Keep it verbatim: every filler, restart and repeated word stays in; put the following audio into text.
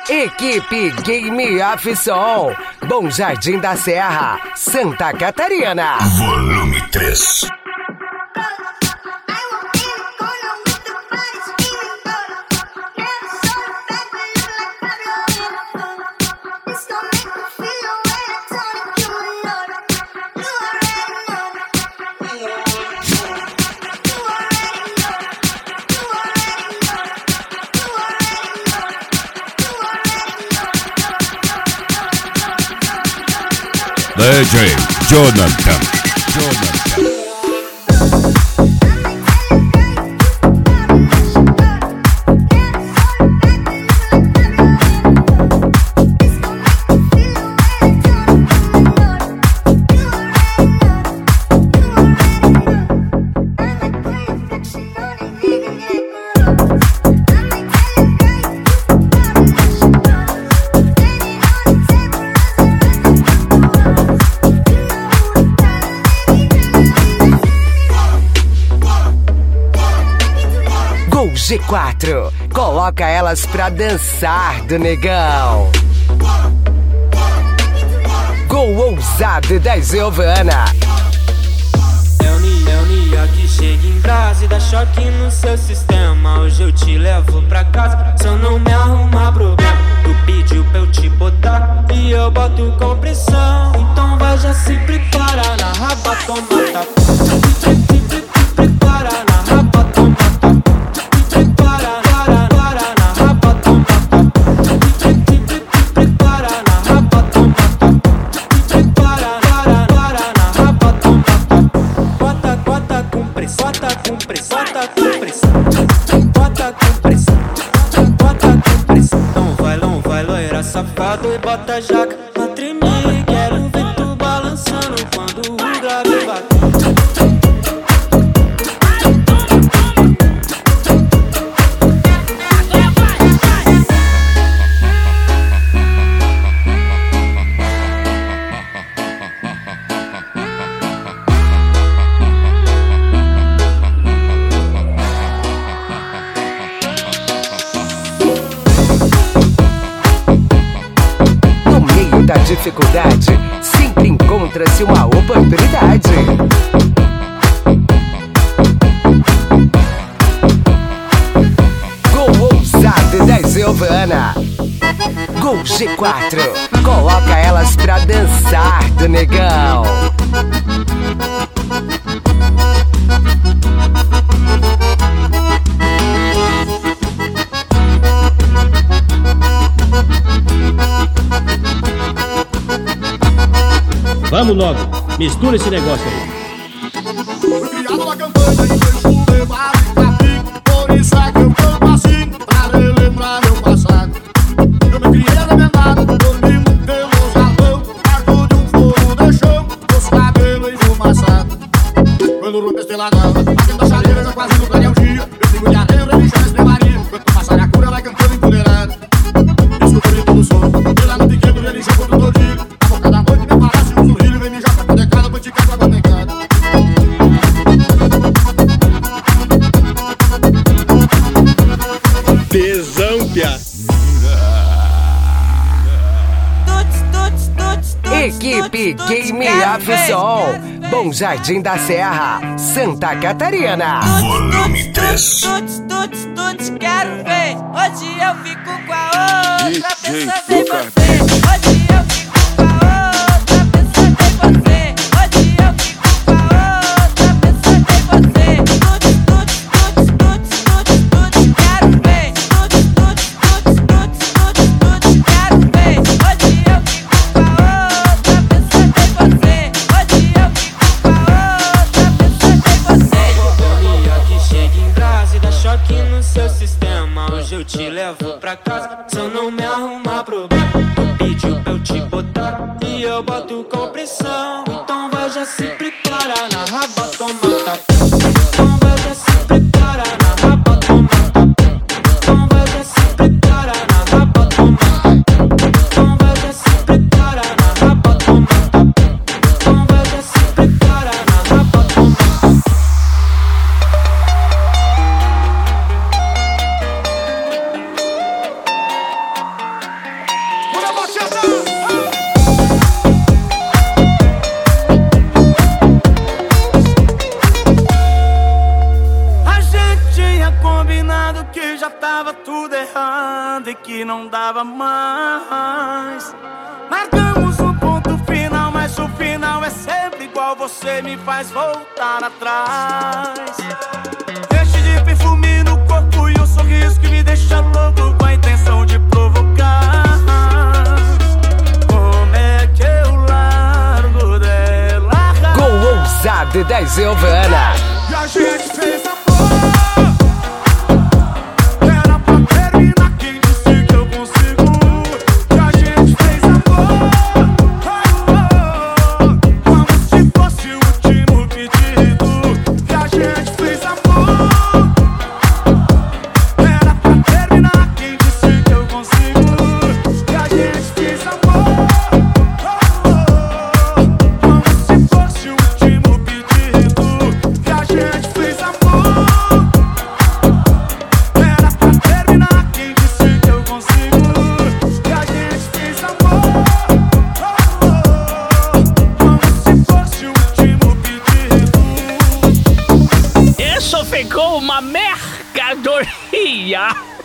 Equipe Game of Som, Bom Jardim da Serra, Santa Catarina. Volume três. D J Jonathan. Jonathan. G quatro, coloca elas pra dançar do negão. Gol ousado da Giovana. É o Nia, é o Nia que chega em casa e dá choque no seu sistema. Hoje eu te levo pra casa, só não me arruma problema. Tu pediu pra eu te botar e eu boto com pressão. Então vai já se prepara na raba, toma tapa. Prepara na raba, toma tapa. Safado e bota a jaca pra tremer. Quero ver tu balançando quando o grave bater. Da dificuldade, sempre encontra-se uma oportunidade. Gol ousado da Giovana. Gol G quatro, coloca elas pra dançar do negão. Vamos logo, mistura esse negócio aí. Fui criado na campanha e vejo levado pra mim. Por isso é que eu canto assim, pra relembrar meu passado. Eu me criei arrebentado, dormindo pelo salão, perto de um fogo de chão, os cabelos enfumaçados. Quando o roupa estelagava, batendo a chaleira já quase no clarear o dia. Eu sigo de areia, religião e estrebaria. Quanto passar a cura vai cantando empoderado. Escuto todo o som, pela no pequeno religião contra o todinho. A boca da noite me parece um sorrilho, vem mijar pra poder cada bandica com água pegada. Tesão, pia. Equipe Game of Som, Bom Jardim da Serra, Santa Catarina. Volume três. Tuts, tuts, tuts, quero ver. Hoje eu fico com a outra, pensando em você. Hoje eu fico com a outra, pensando em você. Hoje eu fico com a outra, pensando em você. Tuts, tuts, tuts, tuts, tuts, tuts, quero ver. Tuts, tuts, tuts, tuts, tuts, tuts, quero ver. Hoje eu fico com a outra, pensando em você. Hoje eu fico com a outra, pensando em você. Nia que chega em casa e dá choque no seu sistema. Hoje eu te levo pra casa, só não me arruma problema. Tu pediu pra eu te botar e eu boto com pressão. Então vai já se prepara na raba, toma tapa. Então vai já se prepara na raba, toma tapa. Então vai já se prepara na raba, toma tapa. Então vai já se prepara na raba, toma tapa. Então vai já se prepara na raba, toma tapa. já tava tudo errado e que não dava mais. Marcamos um ponto final, mas o final é sempre igual. Você me faz voltar atrás. Enche de perfume no corpo e um sorriso que me deixa louco, com a intenção de provocar. Como é que eu largo dela? Com ousado da Giovana. E a gente fez amor. Era pra terminar, quem disse que eu consigo? E a gente fez amor. Oh, oh, como se fosse o último pedido. E a gente fez amor. Era pra terminar, quem disse que eu consigo? E a gente fez amor. Oh, oh, como se fosse o último pedido. E a gente fez amor. Era pra terminar, quem disse que eu consigo? E a gente fez amor. Oh, oh, como se fosse o último pedido. Isso ficou uma mercadoria.